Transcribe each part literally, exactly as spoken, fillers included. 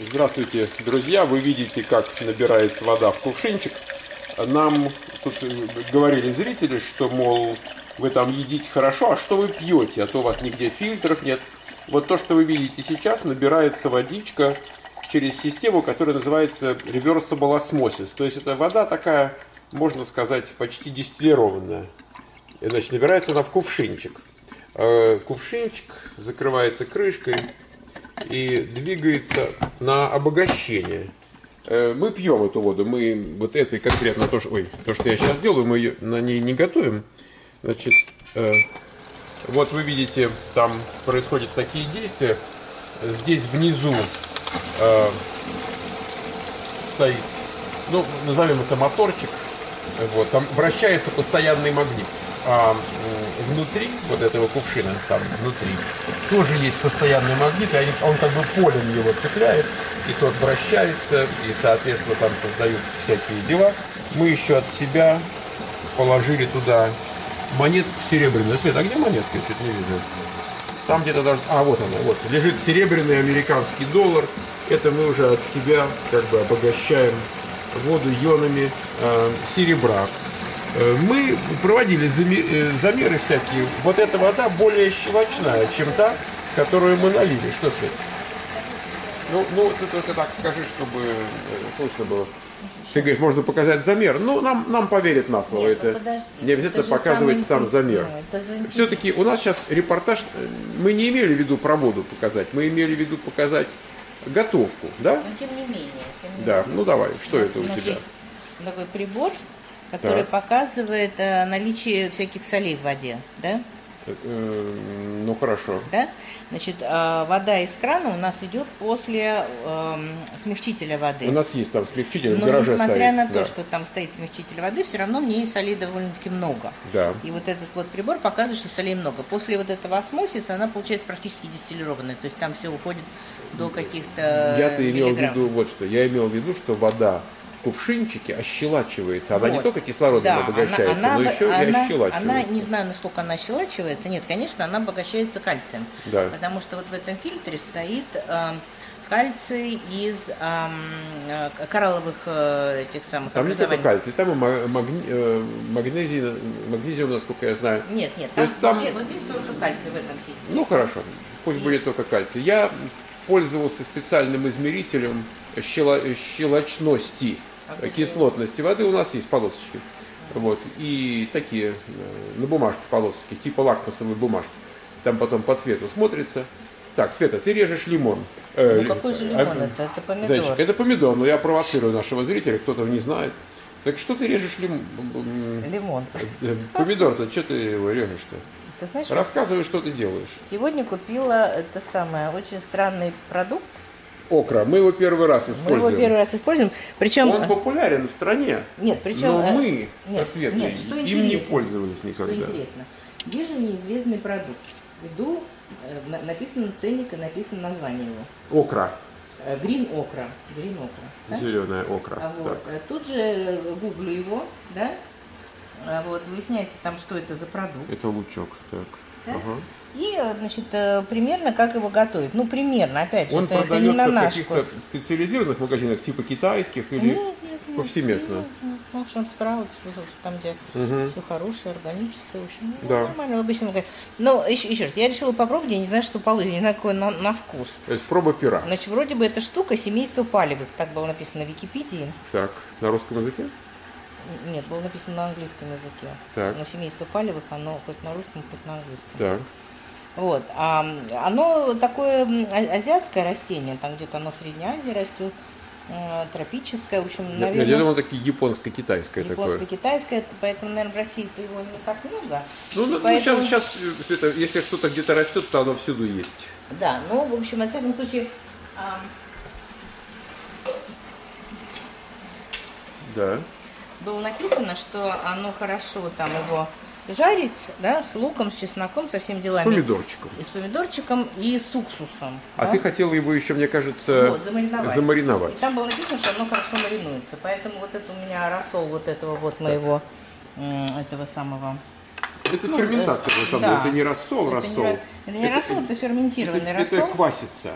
Здравствуйте, друзья! Вы видите, как набирается вода в кувшинчик. Нам тут говорили зрители, что, мол, вы там едите хорошо, а что вы пьете, а то у вас нигде фильтров нет. Вот то, что вы видите сейчас, набирается водичка через систему, которая называется reversible osmosis. То есть это вода такая, можно сказать, почти дистиллированная. И, значит, набирается она в кувшинчик. Кувшинчик закрывается крышкой и двигается на обогащение. Мы пьем эту воду, мы вот этой конкретно, то, что, ой, то, что я сейчас делаю, мы ее на ней не готовим. Значит, э, вот вы видите, там происходят такие действия. Здесь внизу э, стоит, ну, назовем это моторчик, вот, там вращается постоянный магнит. А внутри вот этого кувшина, там внутри, тоже есть постоянный магнит, и он как бы полем его цепляет, и тот вращается, и, соответственно, там создаются всякие дела. Мы еще от себя положили туда монетку серебряную. Свет, а где монетка? Я что-то не вижу. Там где-то даже... А, вот она, вот. Лежит серебряный американский доллар. Это мы уже от себя как бы обогащаем воду ионами э, серебра. Мы проводили замеры всякие. Вот эта вода более щелочная, чем та, которую мы налили. Что, Свет? Ну, ну ты только так скажи, чтобы слышно было. Ты говоришь, можно показать замер. Ну, нам, нам поверят на слово. Нет, это подожди. не обязательно это показывать сам замер. Нет, все-таки у нас сейчас репортаж, мы не имели в виду про воду показать, мы имели в виду показать готовку, да? Но тем не менее. Тем не да, менее. ну давай, что у это у нас тебя? Есть такой прибор, который так. показывает э, наличие всяких солей в воде, да? Э, ну хорошо. Да? Значит, э, вода из крана у нас идет после э, смягчителя воды. У нас есть там смягчитель, в Но гараже несмотря стоит, на да. то, что там стоит смягчитель воды, все равно в ней солей довольно-таки много. Да. И вот этот вот прибор показывает, что солей много. После вот этого осмосиса она получается практически дистиллированная. То есть там все уходит до каких-то Я-то имел в миллиграмм. виду вот что. Я имел в виду, что вода в кувшинчике ощелачивается. Она вот. не только кислородом да, обогащается, она, но она, еще она, и ощелачивается. Она, не знаю, насколько она ощелачивается. Нет, конечно, она обогащается кальцием. Да. Потому что вот в этом фильтре стоит э, кальций из э, коралловых э, этих самых там образований. не только кальций, там и магни, э, магнезий, магнезиум, насколько я знаю. Нет, нет, То там, там... Здесь, вот здесь только кальций в этом фильтре. Ну хорошо, пусть и... будет только кальций. Я пользовался специальным измерителем щело... щелочности, а кислотности воды. У нас есть полосочки. Вот, и такие на бумажке полосочки, типа лакмусовой бумажки. Там потом по цвету смотрится. Так, Света, ты режешь лимон. Ну какой же лимон а, это? Это помидор. Зайчик, это помидор, но я провоцирую нашего зрителя, кто-то не знает. Так что ты режешь лим... лимон? Помидор-то, что ты его режешь-то? Ты знаешь, рассказывай, что ты делаешь. Сегодня купила это самое, очень странный продукт. Окра. Мы его первый раз используем. Мы его первый раз используем. Причем... Он популярен в стране. Нет, причем... Но мы нет, со Светой нет, что им не пользовались никогда. Что интересно. Вижу неизвестный продукт. Иду, написано ценник и написано название его. Окра. Грин окра. Грин окра. Да? Зеленая окра. А вот. Тут же гуглю его, да? А вот, выясняется там, что это за продукт. Это лучок, так. Да? Ага. И, значит, примерно как его готовить. Ну, примерно, опять же, Он это, это не на продается в наш каких-то вкус. специализированных магазинах, типа китайских или Нет, нет, нет, повсеместно? Макшон Спраут, там, где угу. все хорошее, органическое, в общем, ну, да. нормально, в обычном магазине. Но еще, еще раз, я решила попробовать, я не знаю, что получится, не знаю, какой на, на вкус. То есть проба пера. Значит, вроде бы эта штука семейство палевых, так было написано в Википедии. Так, на русском языке? Нет, было написано на английском языке. Так. Но семейство палевых, оно хоть на русском, хоть на английском. Так. Вот. А, оно такое азиатское растение, там где-то оно в Средней Азии растет, э, тропическое, в общем, наверное... Я, я думал, такие японско-китайское такое. Японско-китайское, поэтому, наверное, в России-то его не так много. Ну, ну поэтому... сейчас, сейчас это, если что-то где-то растет, то оно всюду есть. Да, ну, в общем, во всяком случае... А... Да. Было написано, что оно хорошо там его... жарить, да, с луком, с чесноком, со всеми делами. С помидорчиком. И с помидорчиком, и с уксусом. А да? ты хотела его еще, мне кажется, вот, замариновать. замариновать. И там было написано, что оно хорошо маринуется. Поэтому вот это у меня рассол вот этого вот моего, этого самого... Это ну, ферментация, на самом да. деле. Это не рассол, это рассол. Не, это не это, рассол, это ферментированный это, рассол. Это квасится.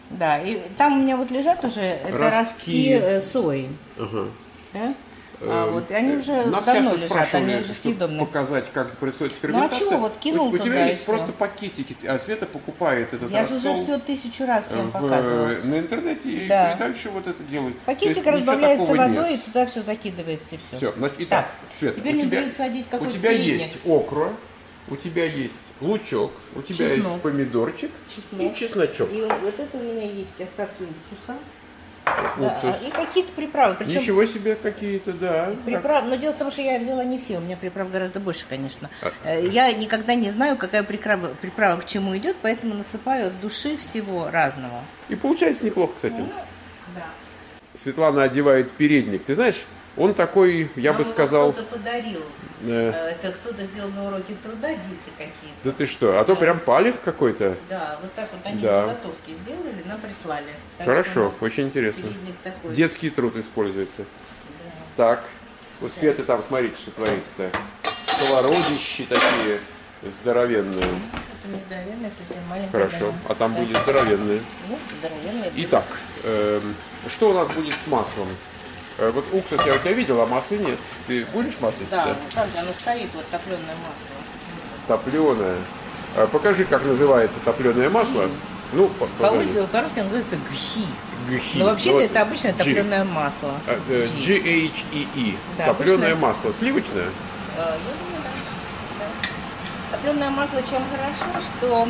Да, и там у меня вот лежат уже это ростки, ростки сои. Ага. Да? А, вот, и они уже Нас давно часто лежат, они уже чтобы съедобные. показать, как происходит ферментация. Ну а чего, вот кинул у, у туда тебя есть все. просто пакетики, а Света покупает этот Я рассол. же уже все тысячу раз всем в, показывала. на интернете, да. и, и дальше вот это делает. Пакетик разбавляется водой, нет. И туда все закидывается, и все. Все, значит, итак, так, Света, теперь у мне тебя, будет садить какой-то у тебя передник. есть окра, у тебя есть лучок, у тебя чеснок. есть помидорчик чеснок. и чесночок. И вот это у меня есть остатки уксуса. Уксус. Да, и какие-то приправы. Причем Ничего себе, какие-то, да. Приправ... Но дело в том, что я взяла не все, у меня приправ гораздо больше, конечно. А... Я никогда не знаю, какая приправа, приправа к чему идет, поэтому насыпаю от души всего разного. И получается неплохо, кстати. Ну, да. Светлана одевает передник. Ты знаешь, он такой, я Нам бы сказал... кто-то подарил. Э... Это кто-то сделал на уроке труда, дети какие-то. Да ты что, а то прям палех какой-то. Да, вот так вот они да. заготовки сделали, нам прислали. Так хорошо, очень интересно. Такой. Детский труд используется. Да. Так, у Светы там, смотрите, что творится-то. Сковородищи такие здоровенные. Ну, что-то не здоровенные, совсем маленькие. Хорошо, а там да. будет здоровенные. Ну, здоровенные. Итак, э, что у нас будет с маслом? Вот уксус я у тебя видел, а масла нет. Ты будешь маслить? Да, как же оно стоит, вот топленое масло. Топленое. А, покажи, как называется топленое масло. Гхи. Ну, по-русски, по-русски называется гхи. Гхи. Но вообще-то ну, это обычное G. топленое масло. джи эйч и и. Да, топленое обычное... масло. Сливочное? Я думаю, да. да. Топленое масло чем хорошо, что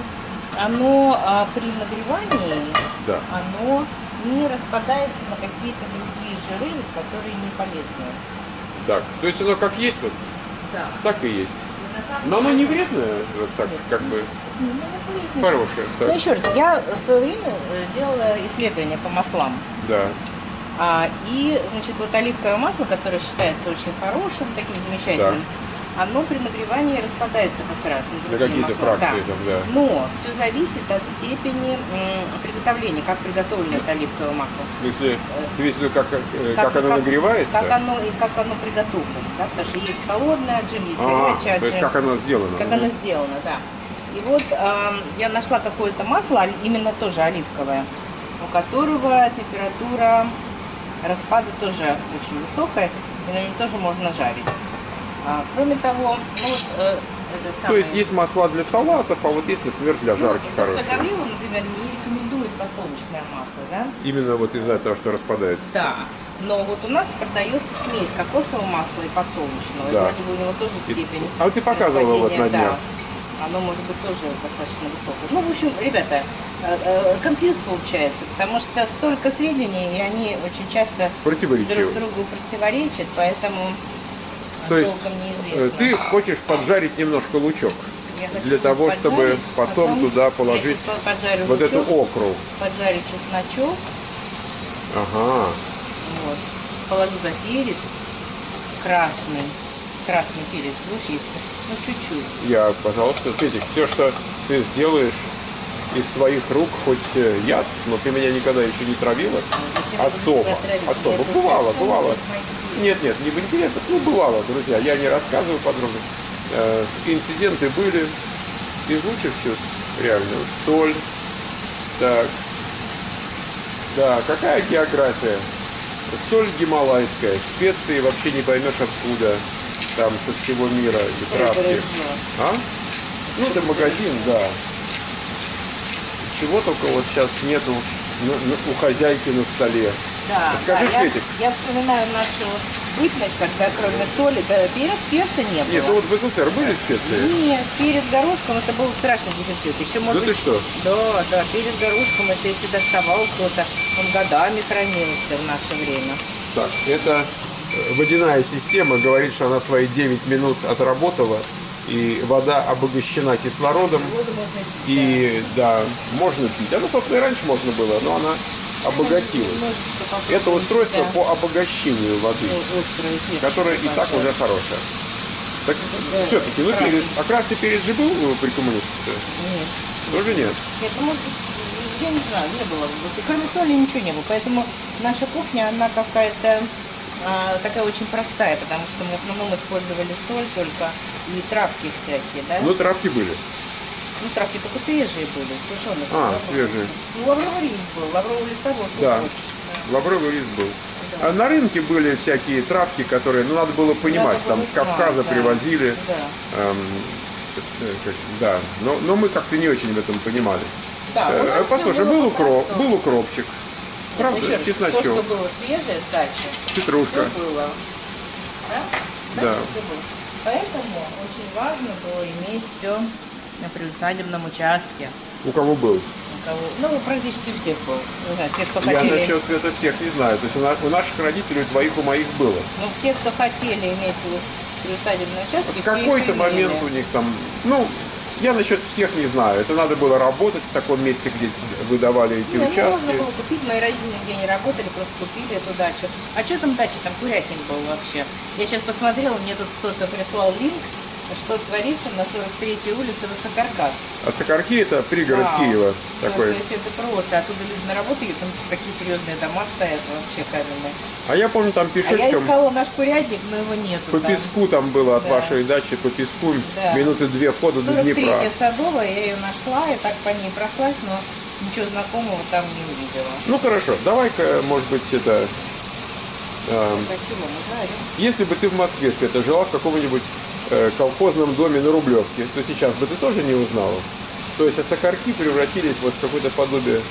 оно а, при нагревании, да. оно не распадается на какие-то другие жиры, которые не полезные. Так, то есть оно как есть, вот, да. так и есть. И Но оно не вредное, вот так, нет, как бы, ну, хорошее. Ну, еще раз, я в свое время делала исследования по маслам. Да. А, и, значит, вот оливковое масло, которое считается очень хорошим, таким замечательным, да. оно при нагревании распадается как раз на, на какие-то фракции. Да. Там, да. Но все зависит от степени м, приготовления, как приготовлено это оливковое масло. В смысле, ты видишь, как, как, как оно как, нагревается? Как оно, и как оно приготовлено. Да? Потому что есть холодное отжим, есть а, горячее отжим. То есть как оно сделано. Как да? оно сделано, да. И вот э, я нашла какое-то масло, именно тоже оливковое, у которого температура распада тоже очень высокая, и на нем тоже можно жарить. А, кроме того, ну вот э, этот самый... То есть есть масла для салатов, а вот есть, например, для жарки ну, хорошие. Доктор Гаврилов, например, не рекомендует подсолнечное масло, да? Именно вот из-за того, что распадается. Да. Но вот у нас продается смесь кокосового масла и подсолнечного. Да. И вроде бы у него тоже степень. А вот ты показывала вот на днях. Да. Оно может быть тоже достаточно высокое. Ну, в общем, ребята, конфьюз получается, потому что столько сведений, и они очень часто друг другу противоречат, поэтому То есть неизвестно. Ты хочешь поджарить немножко лучок, для того, поджарить, чтобы потом, потом туда положить вот лучок, эту окру. Поджарить чесночок. Ага. Вот. Положу за перец красный. Красный перец, будешь есть? Ну, чуть-чуть. Я, пожалуйста, Светик, все, что ты сделаешь из твоих рук, хоть яд, но ты меня никогда еще не травила. Ну, особо. Особо. Бывало, бывало. Нет, нет, не в интересах. Ну, бывало, друзья. Я не рассказываю подробно. Э, инциденты были из лучших чувств. Реально. Соль. Так. Да, какая география? Соль гималайская. Специи вообще не поймешь откуда. Там со всего мира и травки. А? Ну, это магазин, да. Чего только вот сейчас нету у хозяйки на столе. Да, Скажи, да, Светик. Я, я вспоминаю нашу бытность, когда кроме соли, да, перец, перца не было. Нет, ну вот в СССР были специи? Нет, перец горошком это был страшный дефицит. Еще, может да быть, ты что? Да, да, перец горошком, это если доставал кто-то, он годами хранился в наше время. Так, это водяная система говорит, что она свои девять минут отработала. И вода обогащена кислородом. Воду можно пить, и да. да, можно пить. Она, собственно, и раньше можно было, но она обогатилась. Это устройство да. по обогащению воды, Устройство, которое и так уже хорошее. Так да, все-таки, ну перец. А красный перец же был при коммунистах? Нет. Тоже нет? Нет, ну, может, я не знаю, не было. Вот, и кроме соли ничего не было. Поэтому наша кухня, она какая-то а, такая очень простая, потому что мы в основном использовали соль только и травки всякие, да? Ну, травки были. Ну, травки только свежие были, сушеные. А, свежие. Ну, лавровый лист был, лавровый листовой. Да, лавровый лист был. Да. А на рынке были всякие травки, которые, ну, надо было понимать, надо там было с Кавказа да. привозили. Да. Эм, да. Но, но мы как-то не очень в этом понимали. Да, э, послушай, был, укроп, был укропчик. Правда, еще чесночок. То, что было свежее с дачи. Петрушка. Все было. Да? Да. Все было. Поэтому очень важно было иметь все на приусадебном участке. У кого был? У кого? Ну, практически у всех был. Не знаю, те, кто Я хотели... насчет это всех не знаю. То есть у, нас, у наших родителей, у твоих, у моих было. Ну, все, кто хотели иметь приусадебный участок, в какой-то момент у них там... Ну, я насчет всех не знаю. Это надо было работать в таком месте, где выдавали эти не, участки. Ну, можно было купить. Мои родители нигде не работали, просто купили эту дачу. А что там дача? Там курятник был вообще. Я сейчас посмотрела, мне тут кто-то прислал линк, что творится на сорок третьей улице Высокаркас. А Сокарки это пригород да. Киева. Ну, такой. То есть это просто. Оттуда люди на работу едут, там такие серьезные дома стоят вообще каменные. А я помню, там пешочком... А я искала наш курятник, но его нету. По там. песку там было от да. вашей дачи, по песку, да. минуты две хода до Днепра. сорок третья Садовая, я ее нашла, и так по ней прошлась, но ничего знакомого там не увидела. Ну хорошо, давай-ка, может быть, это... Э, Спасибо, мы если бы ты в Москве, Света, жила в каком-нибудь э, колхозном доме на Рублевке, то сейчас бы ты тоже не узнала. То есть а Сокарки превратились вот в какое-то подобие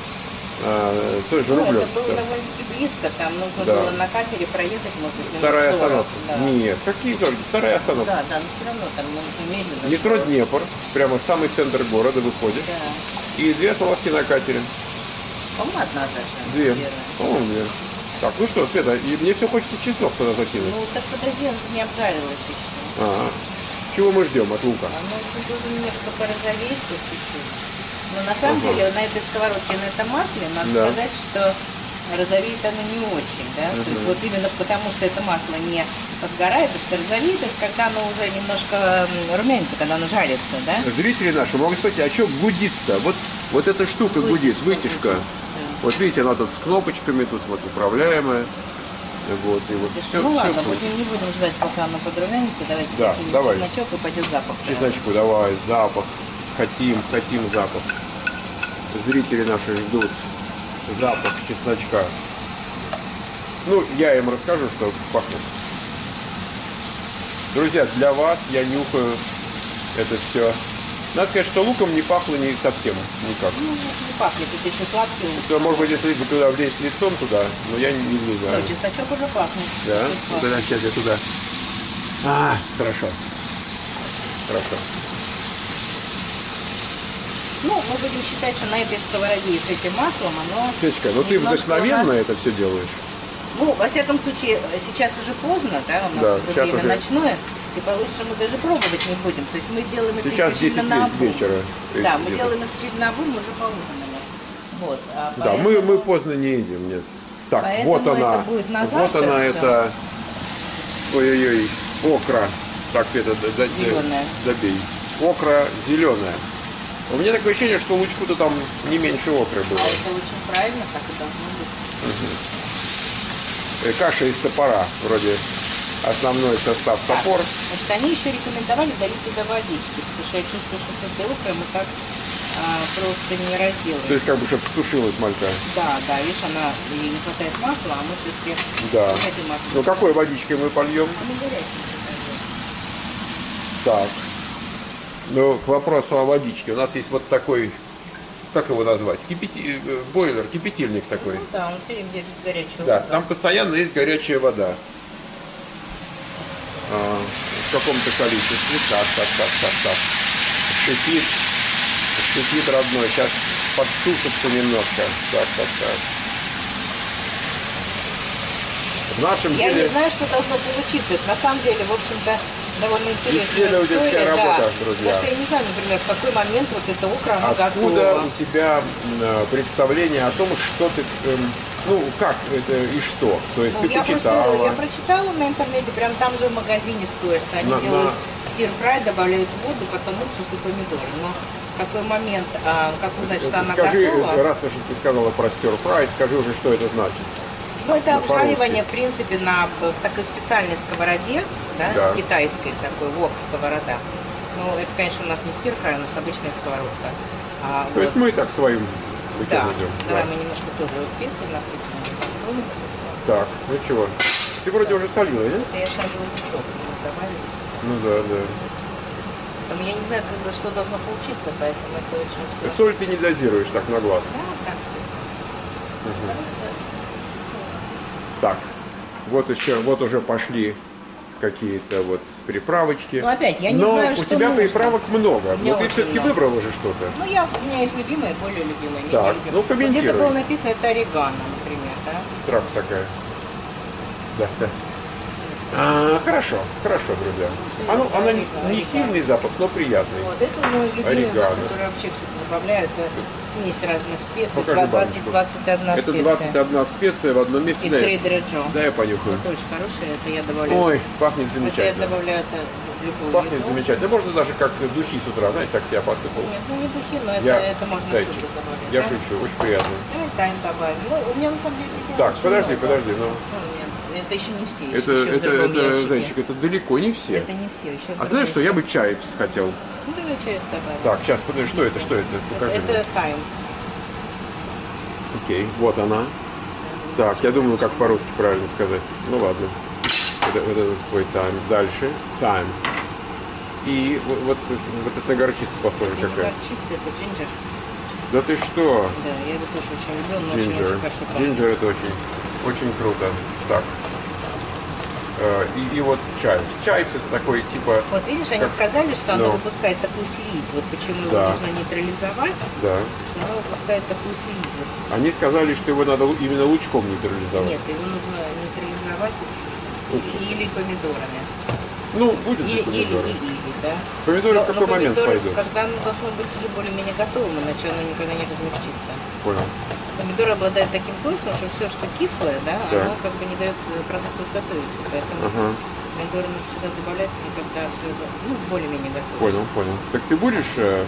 э, той же ну, Рублевки. это было довольно-таки близко, там нужно да. было на катере проехать, может быть, Вторая остановка. Да. Нет, какие только, вторая остановка. Да, да, но все равно там нужно медленно. Метро Днепр, прямо в самый центр города выходит. Да. И две остановки на катере. По-моему, одна даже. Две. По-моему, две. Так, ну что, Света, и мне все хочется чеснок туда закинуть. Ну, так подожди, он не обжарилась еще. Ага. Чего мы ждем от лука? А может, должен немножко порозоветь чуть-чуть. Но на самом ага. деле на этой сковородке, на этом масле, надо да. сказать, что розовеет оно не очень, да? Uh-huh. То есть вот именно потому, что это масло не подгорает, это розовеет, то есть когда оно уже немножко румянится, когда оно жарится, да? Зрители наши могут спросить, а что гудит-то? Вот, вот эта штука гудит, вытяжка. Вот видите, она тут с кнопочками, тут вот управляемая. Вот, и вот все, ну все ладно, будет. будем, не будем ждать, пока оно подрумянится. Давайте да, давай. чесночок и пойдет запах. Чесночку давай, запах. Хотим, хотим запах. Зрители наши ждут запах чесночка. Ну, я им расскажу, что пахнет. Друзья, для вас я нюхаю это все. Надо сказать, что луком не пахло ни совсем никак. Ну, не пахнет, это еще сладкий лук. То, может быть, если бы туда влезть лицом туда, но я не, не знаю. Да, чесночок уже пахнет. Да? Ну, тогда сейчас я туда. А, хорошо. Хорошо. Ну, мы будем считать, что на этой сковороде с этим маслом оно... Светочка, ну ты вдохновенно нас... это все делаешь. Ну, во всяком случае, сейчас уже поздно, да, у нас да, время уже... ночное. И получше мы даже пробовать не будем. То есть мы делаем это сейчас исключительно на обум. Вечера. Да, мы делаем исключительно на обум, уже поужинали. Вот. А да, поэтому... мы, мы поздно не едем, нет. Так, поэтому вот она. Будет на вот она, все. это. Ой-ой-ой, окра. Так, это зеленая. Добей. Окра зеленая. У меня такое ощущение, что лучку-то там не меньше окры было. А это очень правильно, так и должно быть. Угу. Каша из топора, вроде основной состав так, топор. Значит, они еще рекомендовали долить туда водички, потому что я чувствую, что с этой окрой мы так а, просто не разделаем. То есть как бы, чтобы сушилась малька. Да, да, видишь, она, ей не хватает масла, а мы все-таки да. не хотим масла. Ну какой водичкой мы польем? А мы горячей. Так. Ну, к вопросу о водичке. У нас есть вот такой, как его назвать? Кипяти... Бойлер, кипятильник такой. Ну, да, он все время держит горячую да, воду. там постоянно есть горячая вода. А, в каком-то количестве. Так, так, так, так, так. Шипит. Шипит родной. Сейчас подсушится немножко. Так, так, так. В нашем Я деле... не знаю, что должно получиться. Это на самом деле, в общем-то, довольно интересная исследовательская история, работа, да. друзья. Потому что я не знаю, например, в какой момент вот эта окра она Откуда готова. у тебя представление о том, что ты, эм, ну, как это и что? То есть Ну, ты я почитала? Просто, я прочитала на интернете, прям там же в магазине стоит, что они на, делают на... стир-фрай, добавляют воду, потом уксус и помидоры. Но в какой момент, а, как узнать, что она скажи, готова? раз уж ты сказала про стир-фрай, скажи уже, что это значит. Ну, это на обжаривание, в принципе, на в такой специальной сковороде, да, да. китайской такой, вок сковорода. Ну, это, конечно, у нас не стирка, у нас обычная сковородка. А То вот, есть мы и так своим да, путем идем. давай мы немножко тоже специи насыпем. Так, ну чего? Ты вроде уже солила, да? Это я солила лучок, добавились. Ну да, да. Там я не знаю, когда, что должно получиться, поэтому это очень все. Соль ты не дозируешь так на глаз. Да, так все. Угу. Так, вот еще, вот уже пошли какие-то вот приправочки. Ну опять, я не Но знаю, у что тебя нужно. приправок много. Мне Но ты очень все-таки много. выбрал уже что-то. Ну, я, у меня есть любимые, более любимые. менее Так, любимые. ну, комментируй. Где-то было написано, это орегано, например, да? Травка такая. Да, да. А, хорошо, хорошо, друзья. Оно, она не, не сильный запах, но приятный. Вот, это мой любимый, Орегано. который вообще все добавляют. Это смесь разных специй. Покажи двадцать, баночку. двадцать одна Это специя. двадцать одна специя в одном месте. Из Да, Трейдера Джо. да, я понюхаю. Это очень хорошее, это я добавляю. Ой, пахнет Это я замечательно. добавляю это в любую Пахнет еду. замечательно. Можно даже как-то духи с утра, знаете, так себя посыпал. Нет, ну не духи, но это, Я, это можно зайчик, что-то добавить. я да? шучу, очень приятно. Давай тайм добавим. Ну, у меня на самом деле... не Так, очень подожди, много. подожди, ну. Ну, нет, это еще не все. Это, еще, еще в это, другом это, ящике. зайчик, это далеко не все. Это не все, еще в А ты знаешь, что я другом бы чайпс хотел? ящике. Ну, давай чай добавим. Так, сейчас, подожди, что это, что это? Покажи Это, мне. это тайм. Окей, вот она. Так, я думаю, как по-русски правильно сказать. Ну ладно. Это, вот этот свой тайм. Дальше. Тайм. И вот, вот, вот эта горчица похожа Это не какая. горчица, это джинджер. Да ты что? Да, я его тоже очень люблю, он очень, Джинджер. очень хорошо пахнет. Джинджер это очень, очень круто. Так. Э, И, и вот чайпс. Чайпс это такой типа... Вот видишь, они Как- сказали, что оно Ну. выпускает такую слизь. Вот почему Да. его нужно нейтрализовать, Да. что оно выпускает такую слизь. Вот. Они сказали, что его надо именно лучком нейтрализовать. Нет, его нужно нейтрализовать уксусом. Уксус. Или помидорами. Ну, будет Или, же или, помидоры. или, или, да. Помидоры Но- в какой но момент помидоры, пойдут? когда оно должно быть уже более-менее готовым, иначе оно никогда не размягчится. Понял. Помидоры обладают таким свойством, что все, что кислое, да, Да. оно как бы не дает э, продукту изготовиться. Поэтому Ага. помидоры нужно всегда добавлять, и когда все ну, более-менее готово. Понял, понял. Так ты будешь э,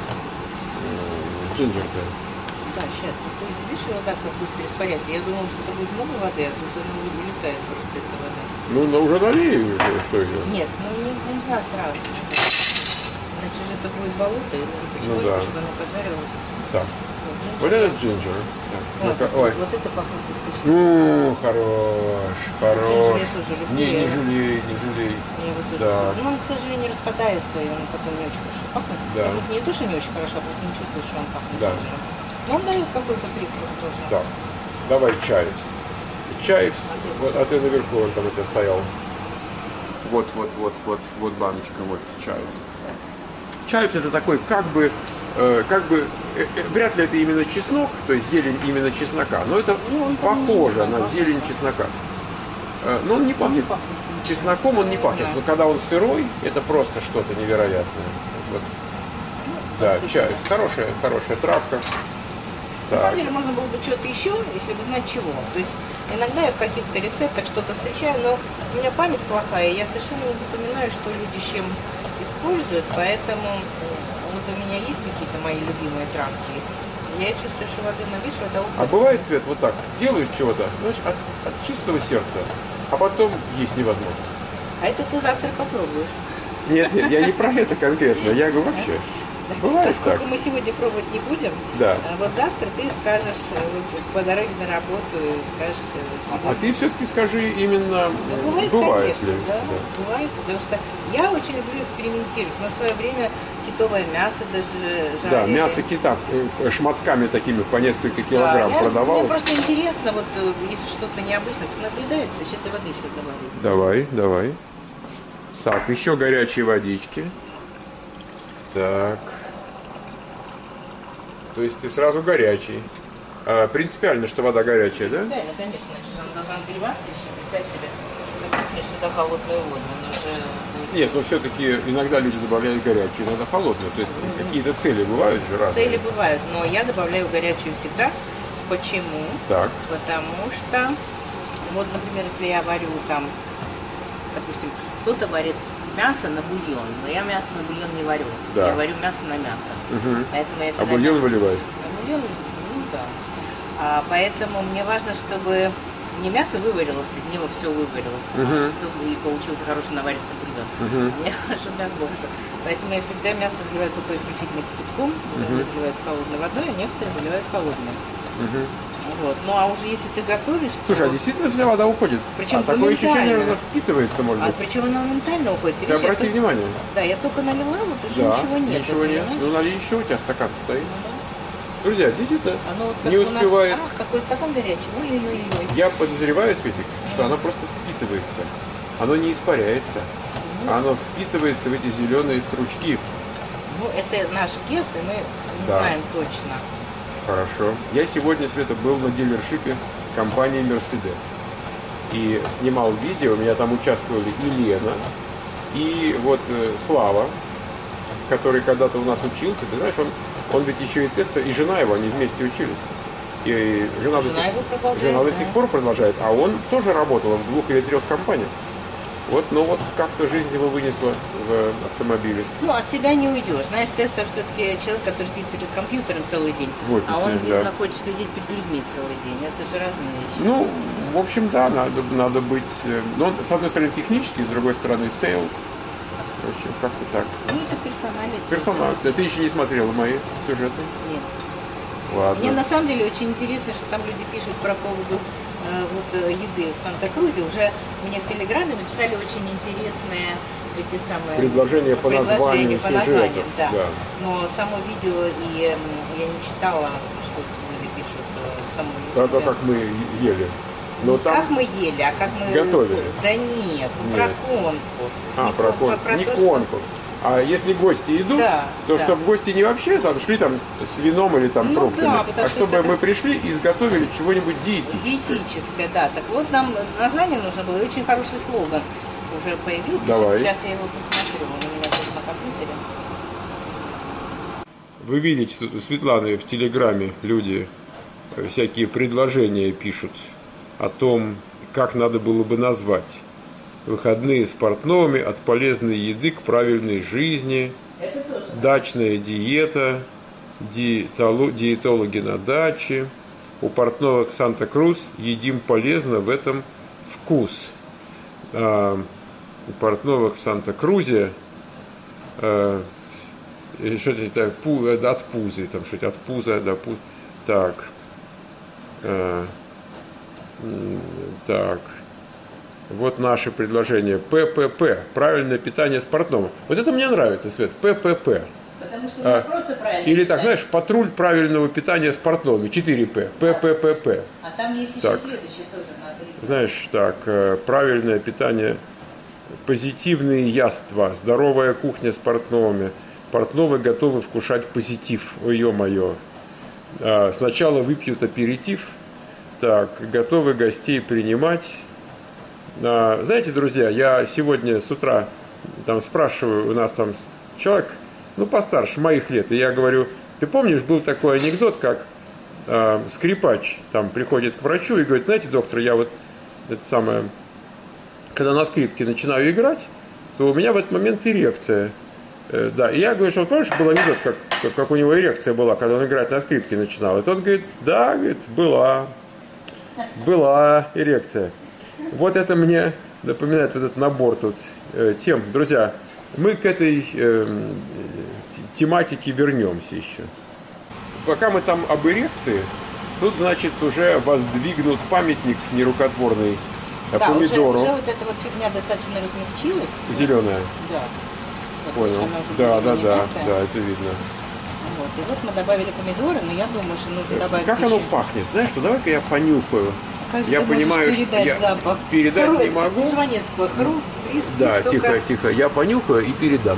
э, джинджер-то? Да, сейчас. Ты видишь, его так как быстро испаряется. Я думала, что это будет много воды, а тут оно вылетает просто эта вода. Ну, на уже налей уже, что ее. Нет, ну не, нельзя сразу. Иначе же это будет болото, и нужно потихоньку, да. чтобы оно поджарилось. Так. Вот, Вот джинджер. этот джинджер. Так, Вот, ну-ка, ой. вот это пахнет искусственно. Ну, хорош, хорош. Джинджер я тоже люблю, Не, я не его- жалей, не жалей. Я его тоже Да. люблю. Но он, к сожалению, распадается, и он потом не очень хорошо пахнет. Да. В смысле, не то, что не очень хорошо, а просто не чувствуешь, что он пахнет. Да. сильно. Но он дает какой-то привкус тоже. Так, давай чайпс. Чайпс, вот, а ты наверху, он там это стоял. Вот, вот, вот, вот, вот баночка, вот чайпс. Чайпс это такой, как бы, э, как бы, э, э, вряд ли это именно чеснок, то есть зелень именно чеснока, но это Ну, он похоже там на пахнет. зелень чеснока. Э, но он не пахнет. пахнет. Чесноком он не пахнет, Да. но когда он сырой, это просто что-то невероятное. Вот. Да, посыпано. чайпс, хорошая, хорошая травка. На Так. самом деле можно было бы что-то еще, если бы знать чего. То есть иногда я в каких-то рецептах что-то встречаю, но у меня память плохая, и я совершенно не запоминаю, что люди с чем используют, поэтому э, вот у меня есть какие-то мои любимые травки. Я чувствую, что воды навис, вода А уходит. бывает, Свет, вот так, делаешь чего-то, знаешь, от, от чистого сердца, а потом есть невозможно. А это ты завтра попробуешь. Нет, нет, я не про это конкретно, я говорю вообще. Бывает Поскольку так. мы сегодня пробовать не будем, Да. а вот завтра ты скажешь э, вот, по дороге на работу, и скажешь э, А ты все-таки скажи именно, Ну, м, бывает, конечно, ли. да, Да. бывает, потому что я очень люблю экспериментировать. Мы в свое время китовое мясо даже жарили. Да, мясо кита э, шматками такими по несколько Да, килограмм я- продавалось. Мне просто интересно, вот э, если что-то необычное, потому что надоедается, сейчас я воды еще добавлю. Давай, давай. Так, еще горячие водички. Так. То есть ты сразу горячий. А, принципиально, что вода горячая, да? Да, ну, конечно, иначе же она должна нагреваться еще. Представь себе, что ты кипнешь сюда холодную воду, она уже будет... Нет, но все-таки иногда люди добавляют горячую, иногда холодную. То есть какие-то цели бывают же разные. Цели бывают, но я добавляю горячую всегда. Почему? Так. Потому что, вот, например, если я варю там, допустим, кто-то варит мясо на бульон, но я мясо на бульон не варю. Да. Я варю мясо на мясо. Мгм. Поэтому я А всегда... бульон выливаешь? А бульон, ну да. А, поэтому мне важно, чтобы не мясо выварилось, из него все выварилось, Мгм. а чтобы и получилось хорошее наваристое блюдо. Мгм. Мне хорошо мясо было хорошо. Поэтому я всегда мясо заливаю только исключительно кипятком, Мгм. заливают холодной водой, а некоторые заливают холодной. Мгм. Вот. Ну а уже если ты готовишь, Слушай, а то... действительно вся вода уходит? Причем а такое ощущение, моментально. что она впитывается, может А быть. причем она моментально уходит. Ты видишь, я обрати только- внимание. Да, я только налила, вот уже Да, ничего нет. ничего нет. понимаешь? Ну, налей еще, у тебя стакан стоит. Ну да. Друзья, действительно, Оно вот как не у нас- успевает. Ах, какой стакан горячий. Ой-ой-ой. Я подозреваю, Светик, что оно просто впитывается. Оно не испаряется. Оно впитывается в эти зеленые стручки. Ну, это наш кес, и мы не Да. знаем точно. Хорошо. Я сегодня, Света, был на дилершипе компании Mercedes. И снимал видео, у меня там участвовали и Лена, и вот э, Слава, который когда-то у нас учился. Ты знаешь, он, он ведь еще и тестер, и жена его, они вместе учились. И жена, до Жена сих, его продолжает, жена до да. сих пор продолжает, а он тоже работал в двух или трех компаниях. Вот, ну вот как-то жизнь его вынесла в автомобиле. Ну, от себя не уйдешь. Знаешь, тестер все-таки человек, который сидит перед компьютером целый день, В офисе, а он, да. видно, хочет сидеть перед людьми целый день. Это же разные вещи. Ну, в общем, да, надо, надо быть... э, Ну, с одной стороны, технический, с другой стороны, sales. В общем, как-то так. Ну, это персоналити. Персонал. Ты еще не смотрела мои сюжеты? Нет. Ладно. Мне на самом деле очень интересно, что там люди пишут про поводу э, вот, э, еды в Санта-Крузе. Уже мне в Телеграме написали очень интересные эти самые Предложения по названию предложения по названиям, сюжетов. да. Да. Но само видео и м, я не читала, что люди пишут э, в самом Да, видео. да, как мы ели. Но Не там... как мы ели, а как мы... готовили. Да нет, ну, Нет. про конкурс. А, Не про кон- конкурс. про Не то, что- конкурс. А если гости идут, Да, то да. чтобы гости не вообще там шли там с вином или там Ну фруктами, да, потому а что чтобы это мы как- пришли и изготовили чего-нибудь диетическое. Диетическое, да. Так вот, нам название нужно было, и очень хороший слоган уже появился. Давай. Сейчас я его посмотрю, он у меня тут на компьютере. Вы видите, тут у Светланы в Телеграме люди всякие предложения пишут о том, как надо было бы назвать. Выходные с Портновыми, от полезной еды к правильной жизни, Это тоже. дачная диета, диетоло- диетологи на даче. У Портновых Санта-Крус едим полезно, в этом вкус. А, у Портновых в Санта-Крузе а, что-то это, пу, от пузы, там что-то от пуза до пуза. Так. А, м, так. Вот наше предложение. ППП. Правильное питание с Портновым. Вот это мне нравится, Свет. ППП. Потому что у нас А, просто правильно. Или так, знаешь, патруль правильного питания с Портновыми. четыре П. ПППП. А там есть еще Так. следующее тоже на три. Знаешь, так, э, правильное питание, позитивные яства, здоровая кухня с Портновыми. Портновы готовы вкушать позитив. Ой, ё-моё. А, сначала выпьют аперитив. Так, готовы гостей принимать. А, знаете, друзья, я сегодня с утра там спрашиваю, у нас там с- человек, ну, постарше, моих лет, и я говорю, ты помнишь, был такой анекдот, как а, скрипач там приходит к врачу и говорит, знаете, доктор, я вот это самое, когда на скрипке начинаю играть, то у меня в этот момент эрекция. Э, да, и я говорю, что помнишь, был анекдот, как, как, как у него эрекция была, когда он играть на скрипке начинал. И тот говорит, да, говорит, была, была эрекция. Вот это мне напоминает вот этот набор тут э, тем. Друзья, мы к этой э, т- тематике вернемся еще. Пока мы там об эрекции, тут, значит, уже воздвигнут памятник нерукотворный Да, уже, помидору. уже вот эта вот фигня достаточно размягчилась. Зеленая. Да. Вот Понял. она уже Да, более да, да, мягкая. да, это видно. Вот. И вот мы добавили помидоры, но я думаю, что нужно добавить Как еще. оно пахнет? Знаешь что, давай-ка я понюхаю. Кажется, Я ты можешь понимаю, передать я запах. передать Хруст, не могу. это Жванецкого. Хруст, свист. Да, только- тихо, тихо. Я понюхаю и передам.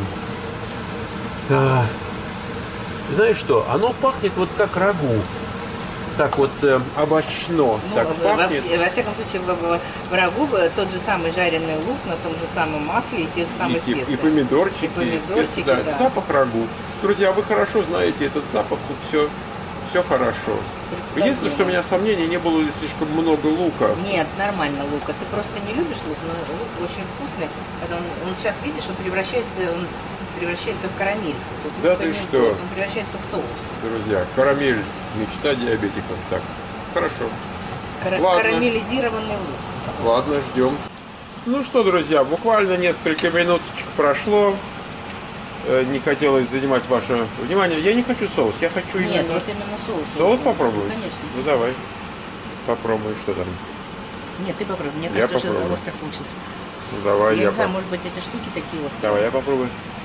А, знаешь что, оно пахнет вот как рагу. Так вот э, овощно. Ну, так во, пахнет. во всяком случае, в, в, в рагу э, тот же самый жареный лук на том же самом масле и те же самые И, и- специи. и помидорчики, И помидорчики, специи, да, да. запах рагу. Друзья, вы хорошо знаете этот запах, тут все, все хорошо. Единственное, что у меня сомнений, не было ли слишком много лука. Нет, нормально лука. Ты просто не любишь лук, но лук очень вкусный. Когда он, он сейчас, видишь, он превращается, он превращается в карамель. Тут Да лука ты не что? будет, Он превращается в соус. Друзья, карамель, мечта диабетиков. Так, хорошо. Кара Ладно. Карамелизированный лук. Ладно, ждем. Ну что, друзья, буквально несколько минуточек прошло. Э, Не хотелось занимать ваше внимание. Я не хочу соус, я хочу Нет, именно... вот именно соус. Соус попробовать? Конечно. Ну давай, попробуй, что там. Нет, ты попробуй. Мне Я кажется, попробую. что острый получился. Ну давай, Я я, не знаю, поп- может быть, эти штуки такие вот. Давай, я попробую.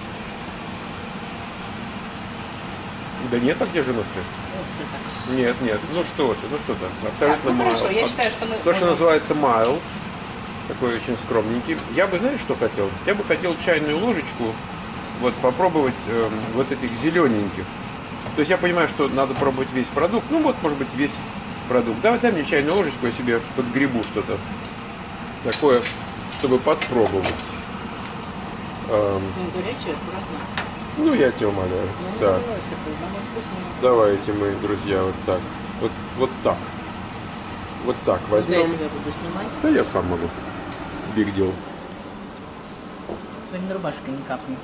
Да нет, а где же острый? Острый так. Нет, нет, ну что ты, ну что ты, Так, абсолютно ну хорошо, mild. я считаю, что мы... То, что называется mild, такой очень скромненький. Я бы, знаешь, что хотел? Я бы хотел чайную ложечку вот попробовать э, вот этих зелененьких. То есть я понимаю, что надо пробовать весь продукт. Ну вот, может быть, весь продукт. Давай, дай мне чайную ложечку, я себе подгребу что-то такое, чтобы подпробовать. Эм, Ну, горячий, аккуратно. ну, я тебя умоляю. Ну, Так, давай, такой, да, может, вкусно. давайте, мои друзья, вот так. Вот, вот так. Вот так Куда я возьмем. тебя буду снимать? Да я сам могу. Big deal. Сегодня рубашка не капнет.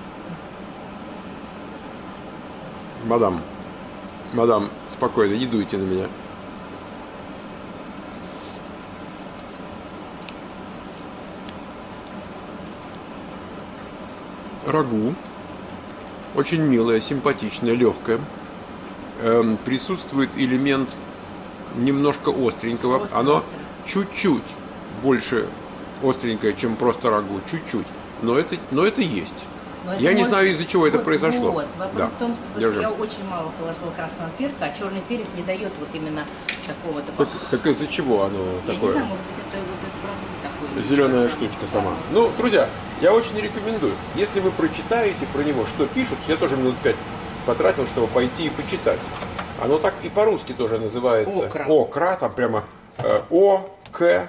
Мадам, мадам, спокойно, не дуйте на меня. Рагу. Очень милое, симпатичное, легкое. Эм, присутствует элемент немножко остренького. Острый, Оно острый. чуть-чуть больше остренькое, чем просто рагу. Чуть-чуть. Но это, но это есть. Но это Я не может- знаю, из-за чего это вот, произошло. Вот. Вопрос Да. в том, что, потому Держи. что я очень мало положила красного перца, а черный перец не дает вот именно такого Так, такого. так из-за чего оно Я такое? не знаю, может быть, это вот этот продукт такой. Зеленая немножко штучка сам. сама. Ну, друзья, я очень рекомендую. Если вы прочитаете про него, что пишут, я тоже минут пять потратил, чтобы пойти и почитать. Оно так и по-русски тоже называется. Окра. Окра, там прямо э, О, К,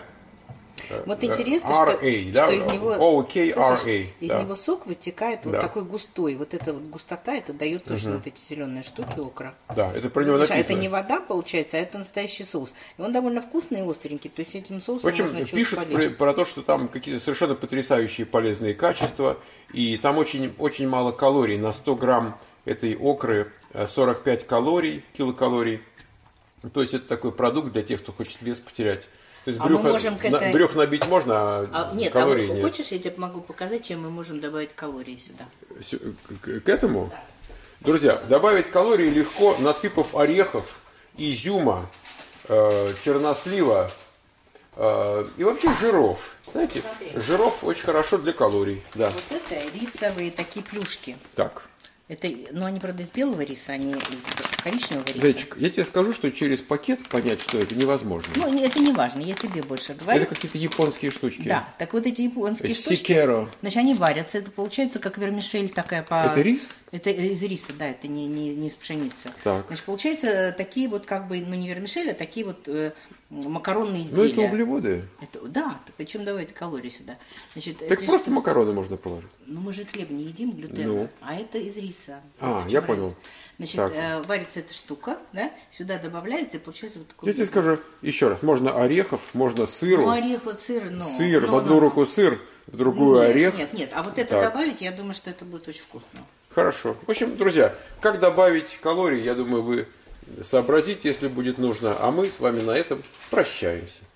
Вот интересно, ар что, эй, да? что из него, О, К, ар слышишь, эй, из да. него сок вытекает вот Да. такой густой. Вот эта вот густота, это дает точно вот эти зеленые штуки окра. Да, это про него Видишь, а написано. это не вода, получается, а это настоящий соус. И он довольно вкусный и остренький. То есть этим соусом В общем, можно что-то пишут полить. про, про то, что там какие-то совершенно потрясающие полезные качества, и там очень, очень мало калорий. На сто грамм этой окры э, сорок пять калорий, килокалорий. То есть это такой продукт для тех, кто хочет вес потерять. То есть А мы брюхо, можем к на- этой- брюх набить можно, а, А, нет, калорий а вот нет. хочешь, я тебе могу показать, чем мы можем добавить калорий сюда. Сю- К, к этому, друзья, добавить калории легко, насыпав орехов, изюма, э, чернослива э, и вообще жиров. Знаете, Смотри. жиров очень хорошо для калорий. Да. Вот это рисовые такие плюшки. Так. Это, ну, они, правда, из белого риса, они из коричневого риса. Зайчик, я тебе скажу, что через пакет понять, что это невозможно. Ну, не- это не важно, я тебе больше говорю. Это какие-то японские штучки. Да, так вот эти японские штучки, Сикеро. значит, они варятся, это получается как вермишель такая по... Это рис? Это из риса, да, это не, не, не из пшеницы. Так. Значит, получается такие вот как бы, ну не вермишель, а такие вот э, макаронные Ну, изделия. это углеводы. Это- да, так зачем давайте калории сюда? Значит, Так эти просто штуки- макароны можно положить. Ну мы же хлеб не едим, глютен, Ну. а это из риса. А, Вот в я чем понял. разница. Значит, Так. э, варится эта штука, да, сюда добавляется, и получается вот такой... Я тебе скажу еще раз. Можно орехов, можно сыру. Ну, орех, вот сыр, ну... Сыр, ну, в одну ну, руку сыр, в другую нет, орех. Нет, нет, а вот это Так. добавить, я думаю, что это будет очень вкусно. Хорошо. В общем, друзья, как добавить калорий, я думаю, вы сообразите, если будет нужно. А мы с вами на этом прощаемся.